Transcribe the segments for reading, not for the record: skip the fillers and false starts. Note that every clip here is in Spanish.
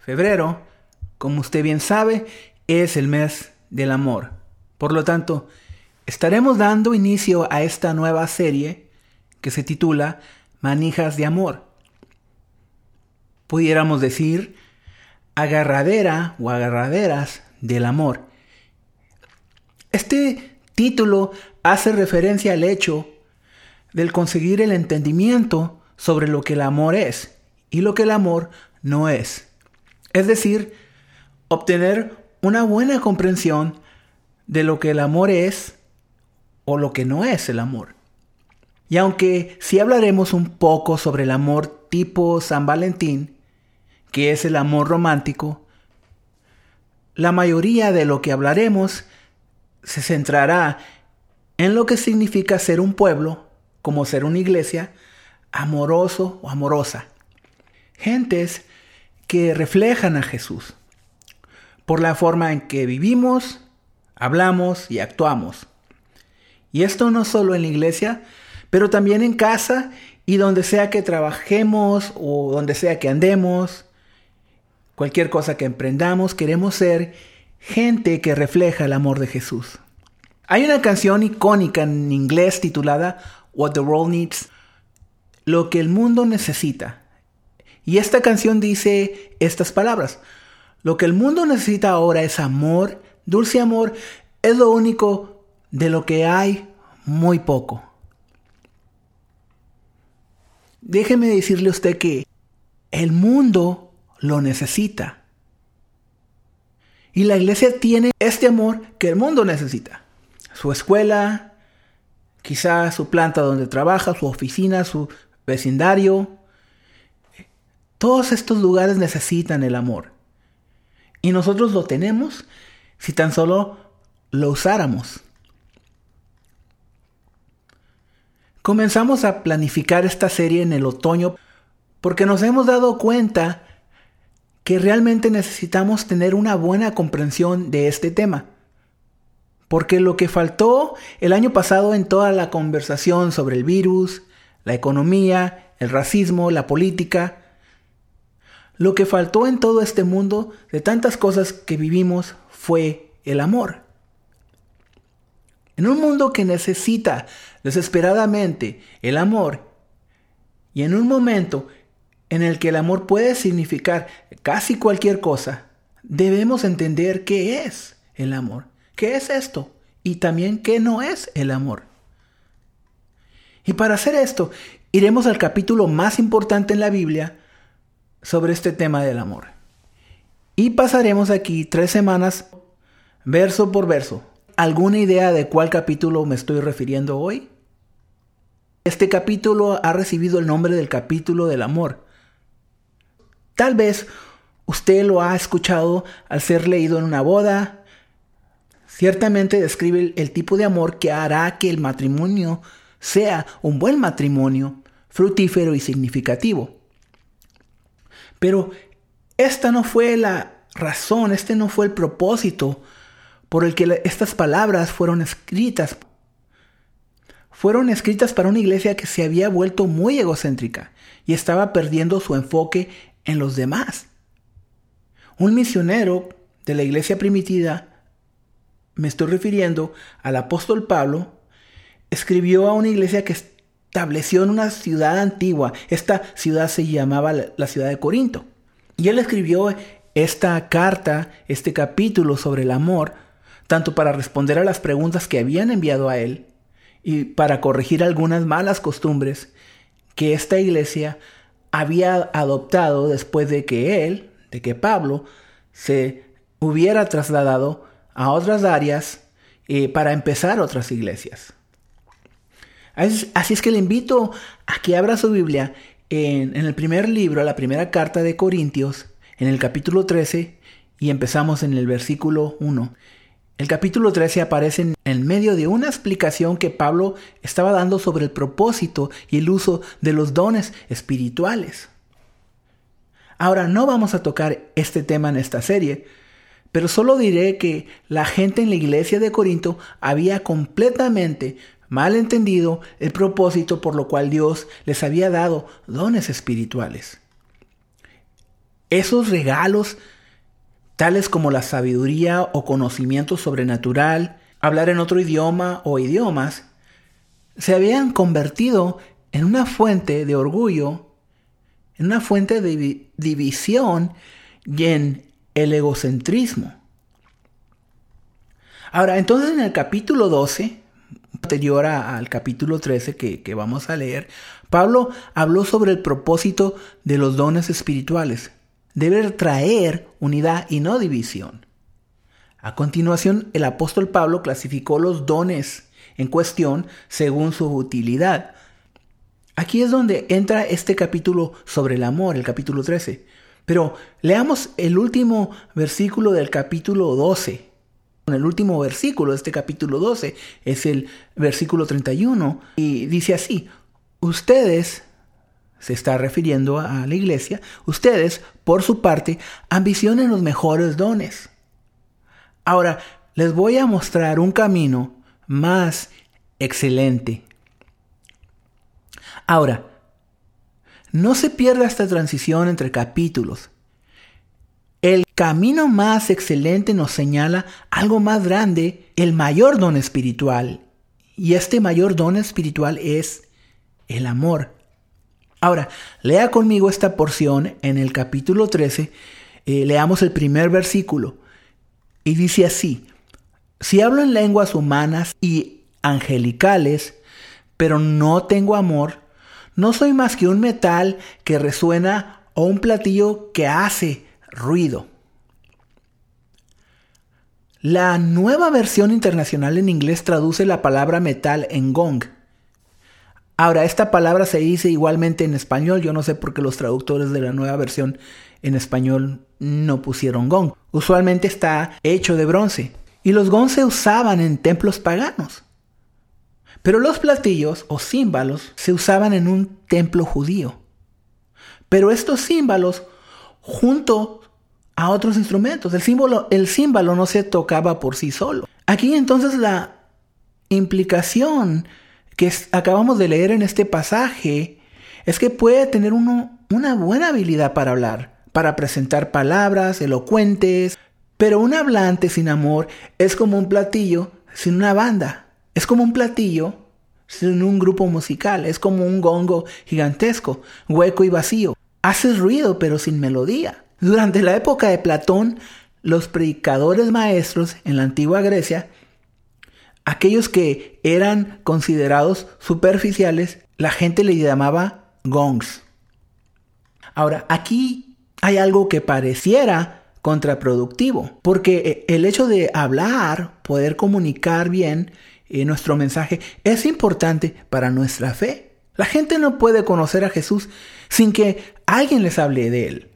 Febrero, como usted bien sabe, es el mes del amor. Por lo tanto, estaremos dando inicio a esta nueva serie que se titula Manijas de Amor. Pudiéramos decir agarradera o agarraderas del amor. Este título hace referencia al hecho del conseguir el entendimiento sobre lo que el amor es y lo que el amor no es. Es decir, obtener una buena comprensión de lo que el amor es o lo que no es el amor. Y aunque sí hablaremos un poco sobre el amor tipo San Valentín, que es el amor romántico, la mayoría de lo que hablaremos se centrará en lo que significa ser un pueblo, como ser una iglesia, amoroso o amorosa. Gentes que reflejan a Jesús por la forma en que vivimos, hablamos y actuamos. Y esto no solo en la iglesia, pero también en casa y donde sea que trabajemos o donde sea que andemos, cualquier cosa que emprendamos, queremos ser gente que refleja el amor de Jesús. Hay una canción icónica en inglés titulada What the World Needs, lo que el mundo necesita. Y esta canción dice estas palabras: lo que el mundo necesita ahora es amor, dulce amor, es lo único de lo que hay muy poco. Déjeme decirle a usted que el mundo lo necesita. Y la iglesia tiene este amor que el mundo necesita. Su escuela, quizás su planta donde trabaja, su oficina, su vecindario. Todos estos lugares necesitan el amor. Y nosotros lo tenemos si tan solo lo usáramos. Comenzamos a planificar esta serie en el otoño porque nos hemos dado cuenta que realmente necesitamos tener una buena comprensión de este tema. Porque lo que faltó el año pasado en toda la conversación sobre el virus, la economía, el racismo, la política, lo que faltó en todo este mundo de tantas cosas que vivimos fue el amor. En un mundo que necesita desesperadamente el amor y en un momento en el que el amor puede significar casi cualquier cosa, debemos entender qué es el amor, qué es esto y también qué no es el amor. Y para hacer esto, iremos al capítulo más importante en la Biblia sobre este tema del amor. Y pasaremos aquí 3 semanas, verso por verso. ¿Alguna idea de cuál capítulo me estoy refiriendo hoy? Este capítulo ha recibido el nombre del capítulo del amor. Tal vez usted lo ha escuchado al ser leído en una boda. Ciertamente describe el tipo de amor que hará que el matrimonio sea un buen matrimonio, fructífero y significativo. Pero esta no fue la razón, este no fue el propósito por el que estas palabras fueron escritas. Fueron escritas para una iglesia que se había vuelto muy egocéntrica y estaba perdiendo su enfoque en los demás. Un misionero de la iglesia primitiva, me estoy refiriendo al apóstol Pablo, escribió a una iglesia que estableció en una ciudad antigua. Esta ciudad se llamaba la ciudad de Corinto. Y él escribió esta carta, este capítulo sobre el amor, tanto para responder a las preguntas que habían enviado a él y para corregir algunas malas costumbres que esta iglesia había adoptado después de que Pablo se hubiera trasladado a otras áreas para empezar otras iglesias. Así es que le invito a que abra su Biblia en el primer libro, la primera carta de Corintios, en el capítulo 13, y empezamos en el versículo 1. El capítulo 13 aparece en medio de una explicación que Pablo estaba dando sobre el propósito y el uso de los dones espirituales. Ahora, no vamos a tocar este tema en esta serie, pero solo diré que la gente en la iglesia de Corinto había completamente mal entendido el propósito por lo cual Dios les había dado dones espirituales. Esos regalos, tales como la sabiduría o conocimiento sobrenatural, hablar en otro idioma o idiomas, se habían convertido en una fuente de orgullo, en una fuente de división y en el egocentrismo. Ahora, entonces en el capítulo 12, anterior al capítulo 13 que vamos a leer, Pablo habló sobre el propósito de los dones espirituales. Debe traer unidad y no división. A continuación, el apóstol Pablo clasificó los dones en cuestión según su utilidad. Aquí es donde entra este capítulo sobre el amor, el capítulo 13. Pero leamos el último versículo del capítulo 12. El último versículo de este capítulo 12 es el versículo 31 y dice así: ustedes, se está refiriendo a la iglesia, ustedes, por su parte, ambicionen los mejores dones. Ahora, les voy a mostrar un camino más excelente. Ahora, no se pierda esta transición entre capítulos. El camino más excelente nos señala algo más grande, el mayor don espiritual. Y este mayor don espiritual es el amor. Ahora, lea conmigo esta porción en el capítulo 13. Leamos el primer versículo. Y dice así: si hablo en lenguas humanas y angelicales, pero no tengo amor, no soy más que un metal que resuena o un platillo que hace ruido. La Nueva Versión Internacional en inglés traduce la palabra metal en gong. Ahora, esta palabra se dice igualmente en español. Yo no sé por qué los traductores de la Nueva Versión en español no pusieron gong. Usualmente está hecho de bronce. Y los gongs se usaban en templos paganos. Pero los platillos o címbalos se usaban en un templo judío. Pero estos címbalos, junto a otros instrumentos, el címbalo no se tocaba por sí solo. Aquí entonces la implicación que acabamos de leer en este pasaje es que puede tener uno una buena habilidad para hablar, para presentar palabras elocuentes, pero un hablante sin amor es como un platillo sin una banda, es como un platillo sin un grupo musical, es como un gongo gigantesco, hueco y vacío. Hace ruido pero sin melodía. Durante la época de Platón, los predicadores maestros en la antigua Grecia, aquellos que eran considerados superficiales, la gente le llamaba gongs. Ahora, aquí hay algo que pareciera contraproductivo, porque el hecho de hablar, poder comunicar bien nuestro mensaje, es importante para nuestra fe. La gente no puede conocer a Jesús sin que alguien les hable de él.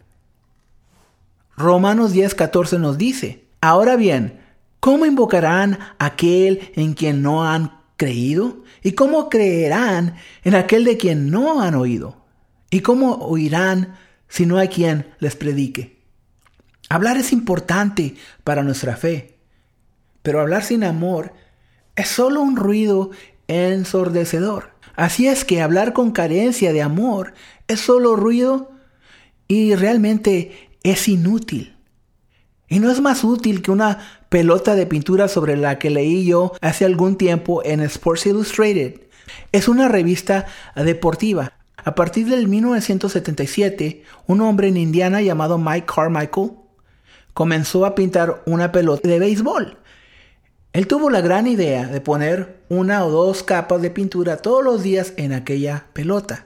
Romanos 10:14 nos dice: ahora bien, ¿cómo invocarán a aquel en quien no han creído? ¿Y cómo creerán en aquel de quien no han oído? ¿Y cómo oirán si no hay quien les predique? Hablar es importante para nuestra fe, pero hablar sin amor es solo un ruido ensordecedor. Así es que hablar con carencia de amor es solo ruido y realmente es inútil. Y no es más útil que una pelota de pintura sobre la que leí yo hace algún tiempo en Sports Illustrated. Es una revista deportiva. A partir del 1977, un hombre en Indiana llamado Mike Carmichael comenzó a pintar una pelota de béisbol. Él tuvo la gran idea de poner 1 o 2 capas de pintura todos los días en aquella pelota.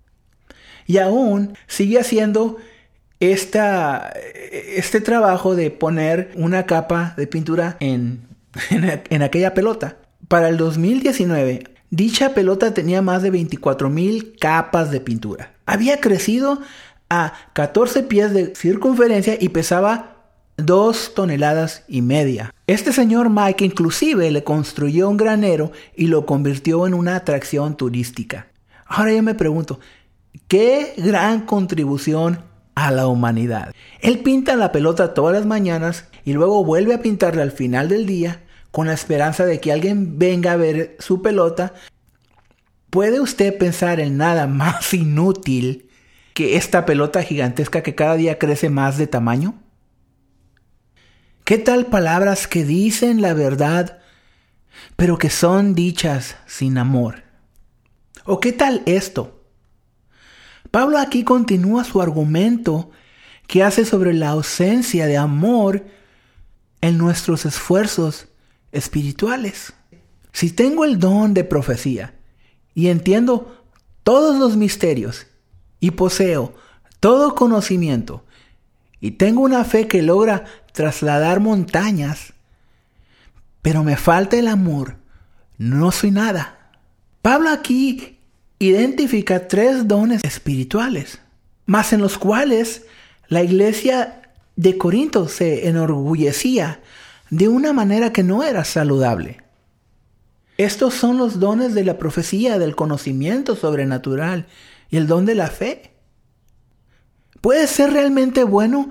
Y aún sigue haciendo este trabajo de poner una capa de pintura en aquella pelota. Para el 2019, dicha pelota tenía más de 24,000 capas de pintura. Había crecido a 14 pies de circunferencia y pesaba 2,5 toneladas. Este señor Mike inclusive le construyó un granero y lo convirtió en una atracción turística. Ahora yo me pregunto, ¿qué gran contribución a la humanidad? Él pinta la pelota todas las mañanas y luego vuelve a pintarla al final del día con la esperanza de que alguien venga a ver su pelota. ¿Puede usted pensar en nada más inútil que esta pelota gigantesca que cada día crece más de tamaño? ¿Qué tal palabras que dicen la verdad, pero que son dichas sin amor? ¿O qué tal esto? Pablo aquí continúa su argumento que hace sobre la ausencia de amor en nuestros esfuerzos espirituales. Si tengo el don de profecía y entiendo todos los misterios y poseo todo conocimiento y tengo una fe que logra trasladar montañas, pero me falta el amor, no soy nada. Pablo aquí identifica 3 dones espirituales, mas en los cuales la iglesia de Corinto se enorgullecía de una manera que no era saludable. Estos son los dones de la profecía, del conocimiento sobrenatural y el don de la fe. Puedes ser realmente bueno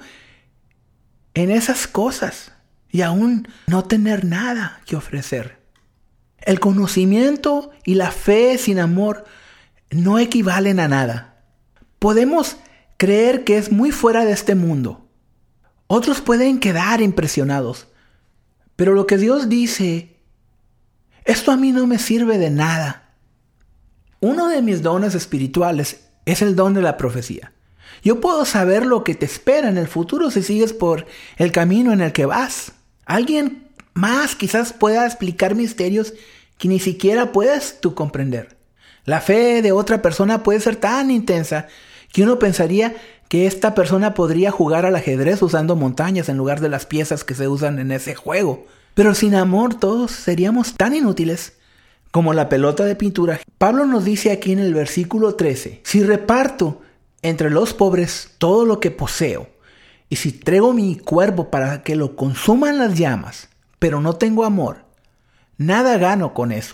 en esas cosas y aún no tener nada que ofrecer. El conocimiento y la fe sin amor no equivalen a nada. Podemos creer que es muy fuera de este mundo. Otros pueden quedar impresionados. Pero lo que Dios dice, esto a mí no me sirve de nada. Uno de mis dones espirituales es el don de la profecía. Yo puedo saber lo que te espera en el futuro si sigues por el camino en el que vas. Alguien más quizás pueda explicar misterios que ni siquiera puedes tú comprender. La fe de otra persona puede ser tan intensa que uno pensaría que esta persona podría jugar al ajedrez usando montañas en lugar de las piezas que se usan en ese juego. Pero sin amor todos seríamos tan inútiles como la pelota de pintura. Pablo nos dice aquí en el versículo 13, si reparto entre los pobres todo lo que poseo, y si traigo mi cuerpo para que lo consuman las llamas, pero no tengo amor, nada gano con eso.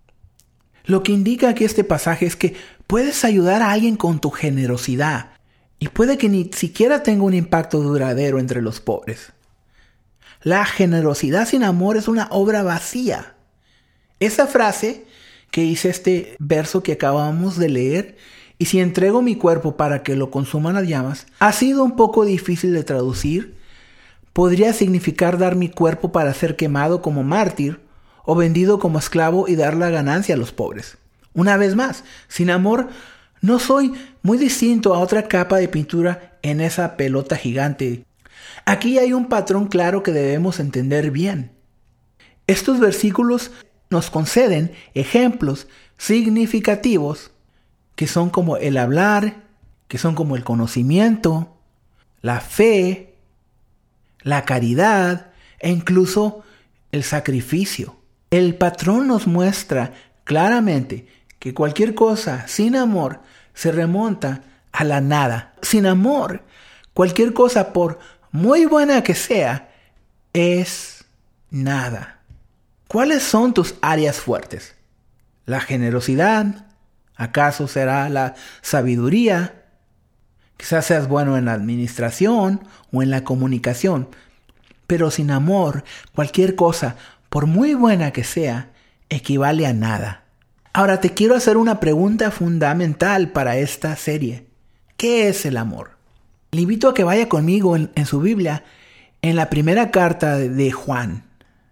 Lo que indica aquí este pasaje es que puedes ayudar a alguien con tu generosidad, y puede que ni siquiera tenga un impacto duradero entre los pobres. La generosidad sin amor es una obra vacía. Esa frase que dice este verso que acabamos de leer, y si entrego mi cuerpo para que lo consuman las llamas, ha sido un poco difícil de traducir. Podría significar dar mi cuerpo para ser quemado como mártir o vendido como esclavo y dar la ganancia a los pobres. Una vez más, sin amor no soy muy distinto a otra capa de pintura en esa pelota gigante. Aquí hay un patrón claro que debemos entender bien. Estos versículos nos conceden ejemplos significativos que son como el hablar, que son como el conocimiento, la fe, la caridad e incluso el sacrificio. El patrón nos muestra claramente que cualquier cosa sin amor se remonta a la nada. Sin amor, cualquier cosa, por muy buena que sea, es nada. ¿Cuáles son tus áreas fuertes? ¿La generosidad? ¿Acaso será la sabiduría? Quizás seas bueno en la administración o en la comunicación. Pero sin amor, cualquier cosa, por muy buena que sea, equivale a nada. Ahora te quiero hacer una pregunta fundamental para esta serie. ¿Qué es el amor? Le invito a que vaya conmigo en su Biblia, en la primera carta de Juan.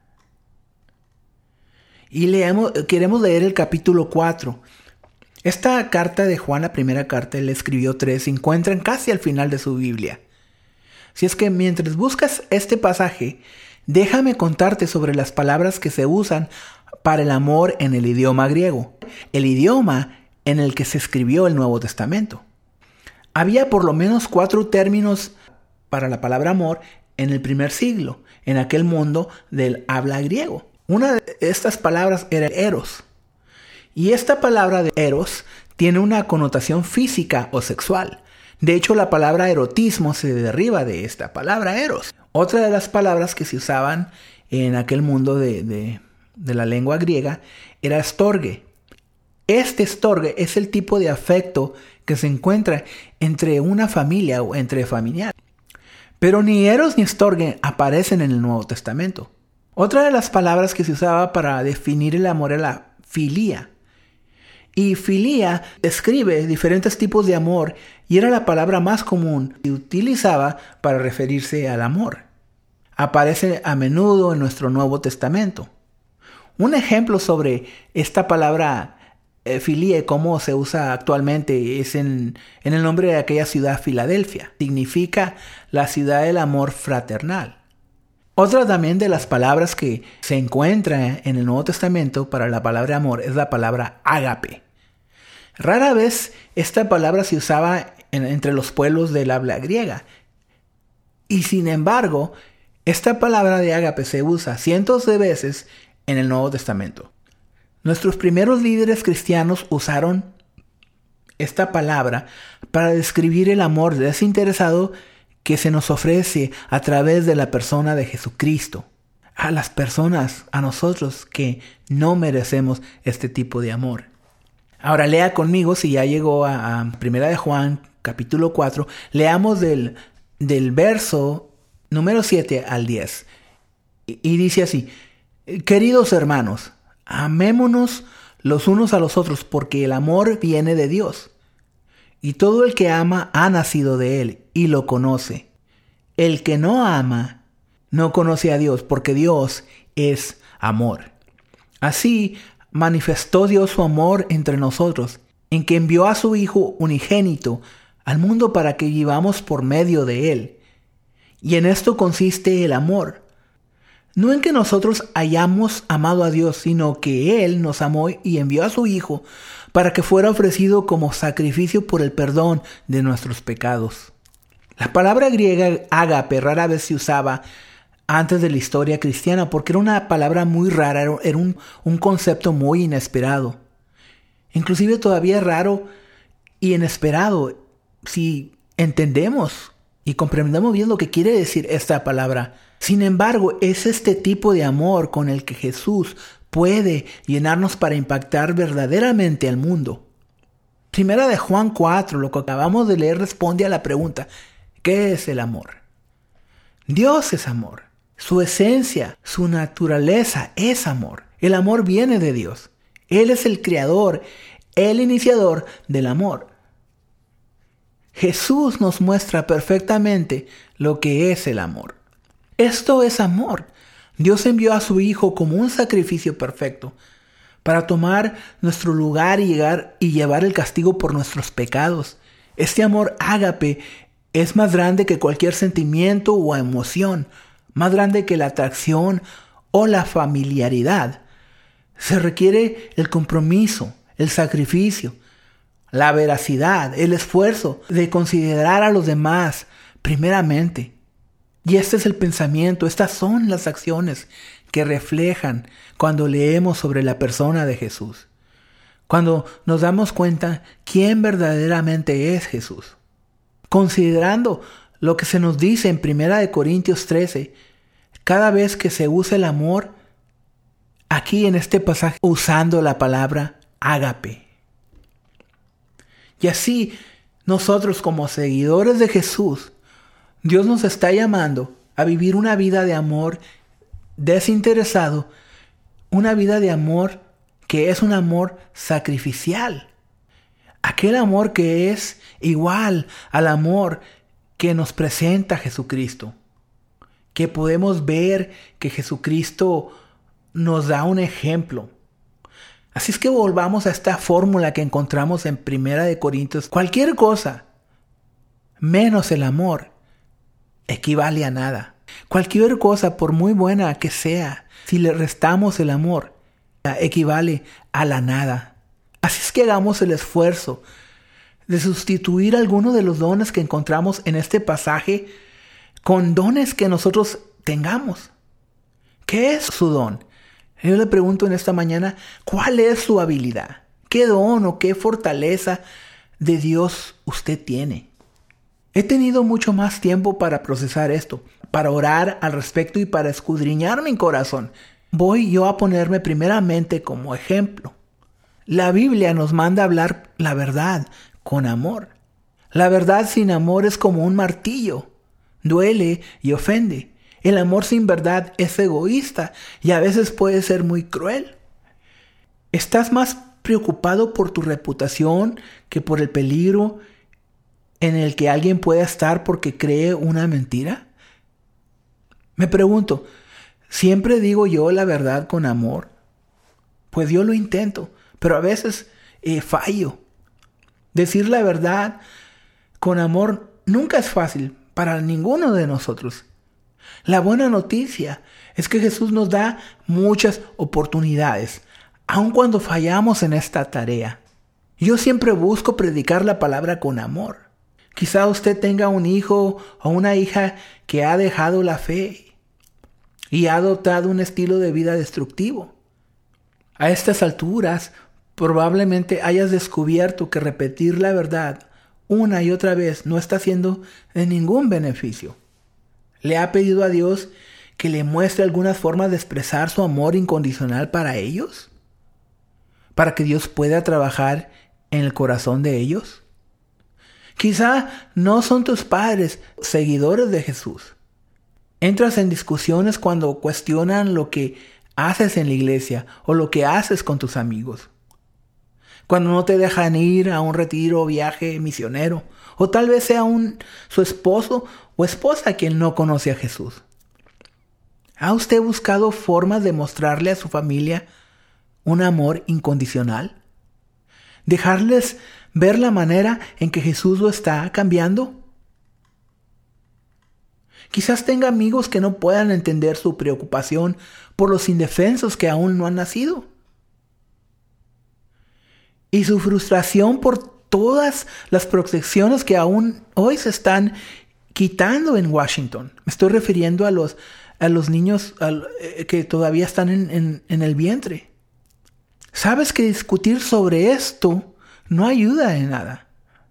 Y queremos leer el capítulo 4. Esta carta de Juan, la primera carta, él escribió 3, se encuentran casi al final de su Biblia. Si es que mientras buscas este pasaje, déjame contarte sobre las palabras que se usan para el amor en el idioma griego, el idioma en el que se escribió el Nuevo Testamento. Había por lo menos 4 términos para la palabra amor en el primer siglo, en aquel mundo del habla griego. Una de estas palabras era eros. Y esta palabra de eros tiene una connotación física o sexual. De hecho, la palabra erotismo se deriva de esta palabra eros. Otra de las palabras que se usaban en aquel mundo de la lengua griega era storge. Este storge es el tipo de afecto que se encuentra entre una familia o entre familiares. Pero ni eros ni storge aparecen en el Nuevo Testamento. Otra de las palabras que se usaba para definir el amor era la filía. Y filía describe diferentes tipos de amor y era la palabra más común que utilizaba para referirse al amor. Aparece a menudo en nuestro Nuevo Testamento. Un ejemplo sobre esta palabra filia, cómo se usa actualmente, es en el nombre de aquella ciudad, Filadelfia. Significa la ciudad del amor fraternal. Otra también de las palabras que se encuentra en el Nuevo Testamento para la palabra amor es la palabra ágape. Rara vez esta palabra se usaba entre los pueblos del habla griega. Y sin embargo, esta palabra de ágape se usa cientos de veces en el Nuevo Testamento. Nuestros primeros líderes cristianos usaron esta palabra para describir el amor desinteresado que se nos ofrece a través de la persona de Jesucristo. A las personas, a nosotros que no merecemos este tipo de amor. Ahora lea conmigo, si ya llegó a 1 de Juan, capítulo 4, leamos del verso número 7 al 10. Y dice así: queridos hermanos, amémonos los unos a los otros, porque el amor viene de Dios. Y todo el que ama ha nacido de Él y lo conoce. El que no ama no conoce a Dios, porque Dios es amor. Así manifestó Dios su amor entre nosotros, en que envió a su Hijo unigénito al mundo para que vivamos por medio de Él. Y en esto consiste el amor. No en que nosotros hayamos amado a Dios, sino que Él nos amó y envió a su Hijo para que fuera ofrecido como sacrificio por el perdón de nuestros pecados. La palabra griega ágape rara vez se usaba antes de la historia cristiana porque era una palabra muy rara, era un concepto muy inesperado. Inclusive todavía raro y inesperado si entendemos y comprendemos bien lo que quiere decir esta palabra. Sin embargo, es este tipo de amor con el que Jesús puede llenarnos para impactar verdaderamente al mundo. Primera de Juan 4, lo que acabamos de leer, responde a la pregunta: ¿qué es el amor? Dios es amor. Su esencia, su naturaleza es amor. El amor viene de Dios. Él es el creador, el iniciador del amor. Jesús nos muestra perfectamente lo que es el amor. Esto es amor. Dios envió a su Hijo como un sacrificio perfecto para tomar nuestro lugar y llevar el castigo por nuestros pecados. Este amor ágape es más grande que cualquier sentimiento o emoción, más grande que la atracción o la familiaridad. Se requiere el compromiso, el sacrificio, la veracidad, el esfuerzo de considerar a los demás primeramente. Y este es el pensamiento, estas son las acciones que reflejan cuando leemos sobre la persona de Jesús. Cuando nos damos cuenta quién verdaderamente es Jesús. Considerando lo que se nos dice en 1 Corintios 13, cada vez que se usa el amor, aquí en este pasaje usando la palabra ágape. Y así nosotros como seguidores de Jesús, Dios nos está llamando a vivir una vida de amor desinteresado, una vida de amor que es un amor sacrificial. Aquel amor que es igual al amor que nos presenta Jesucristo. Que podemos ver que Jesucristo nos da un ejemplo. Así es que volvamos a esta fórmula que encontramos en 1 Corintios. Cualquier cosa menos el amor equivale a nada. Cualquier cosa, por muy buena que sea, si le restamos el amor, equivale a la nada. Así es que hagamos el esfuerzo de sustituir alguno de los dones que encontramos en este pasaje con dones que nosotros tengamos. ¿Qué es su don? Yo le pregunto en esta mañana, ¿cuál es su habilidad? ¿Qué don o qué fortaleza de Dios usted tiene? He tenido mucho más tiempo para procesar esto, para orar al respecto y para escudriñar mi corazón. Voy yo a ponerme primeramente como ejemplo. La Biblia nos manda a hablar la verdad con amor. La verdad sin amor es como un martillo. Duele y ofende. El amor sin verdad es egoísta y a veces puede ser muy cruel. ¿Estás más preocupado por tu reputación que por el peligro en el que alguien pueda estar porque cree una mentira? Me pregunto, ¿siempre digo yo la verdad con amor? Pues yo lo intento, pero a veces fallo. Decir la verdad con amor nunca es fácil para ninguno de nosotros. La buena noticia es que Jesús nos da muchas oportunidades, aun cuando fallamos en esta tarea. Yo siempre busco predicar la palabra con amor. Quizá usted tenga un hijo o una hija que ha dejado la fe y ha adoptado un estilo de vida destructivo. A estas alturas, probablemente hayas descubierto que repetir la verdad una y otra vez no está siendo de ningún beneficio. ¿Le ha pedido a Dios que le muestre algunas formas de expresar su amor incondicional para ellos? ¿Para que Dios pueda trabajar en el corazón de ellos? Quizá no son tus padres seguidores de Jesús. Entras en discusiones cuando cuestionan lo que haces en la iglesia o lo que haces con tus amigos. Cuando no te dejan ir a un retiro o viaje misionero, o tal vez sea su esposo o esposa quien no conoce a Jesús. ¿Ha usted buscado formas de mostrarle a su familia un amor incondicional? ¿Dejarles ver la manera en que Jesús lo está cambiando? Quizás tenga amigos que no puedan entender su preocupación por los indefensos que aún no han nacido. Y su frustración por todas las protecciones que aún hoy se están quitando en Washington. Me estoy refiriendo a los niños que todavía están en el vientre. ¿Sabes que discutir sobre esto no ayuda en nada?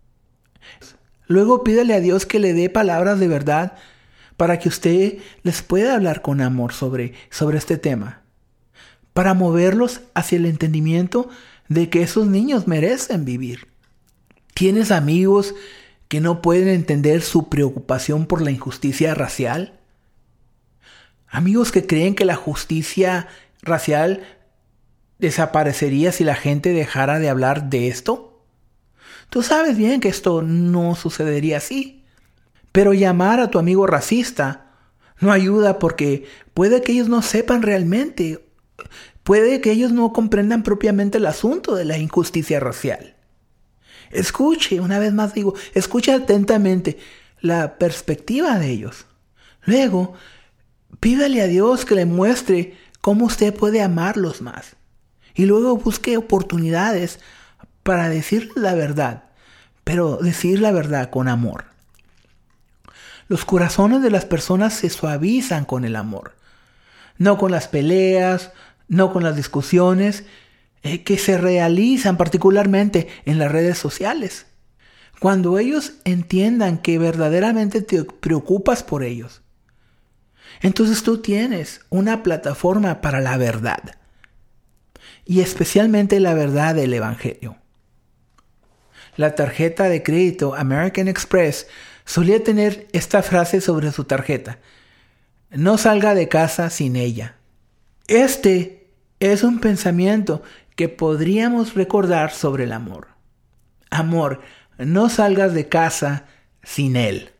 Luego pídele a Dios que le dé palabras de verdad para que usted les pueda hablar con amor sobre este tema. Para moverlos hacia el entendimiento de que esos niños merecen vivir. ¿Tienes amigos que no pueden entender su preocupación por la injusticia racial? Amigos que creen que la justicia racial desaparecería si la gente dejara de hablar de esto. Tú sabes bien que esto no sucedería así. Pero llamar a tu amigo racista no ayuda porque puede que ellos no sepan realmente. Puede que ellos no comprendan propiamente el asunto de la injusticia racial. Escuche, una vez más digo, escuche atentamente la perspectiva de ellos. Luego, pídale a Dios que le muestre cómo usted puede amarlos más. Y luego busque oportunidades para decir la verdad, pero decir la verdad con amor. Los corazones de las personas se suavizan con el amor, no con las peleas, no con las discusiones que se realizan particularmente en las redes sociales. Cuando ellos entiendan que verdaderamente te preocupas por ellos, entonces tú tienes una plataforma para la verdad. Y especialmente la verdad del Evangelio. La tarjeta de crédito American Express solía tener esta frase sobre su tarjeta: no salga de casa sin ella. Este es un pensamiento que podríamos recordar sobre el amor. Amor, no salgas de casa sin él.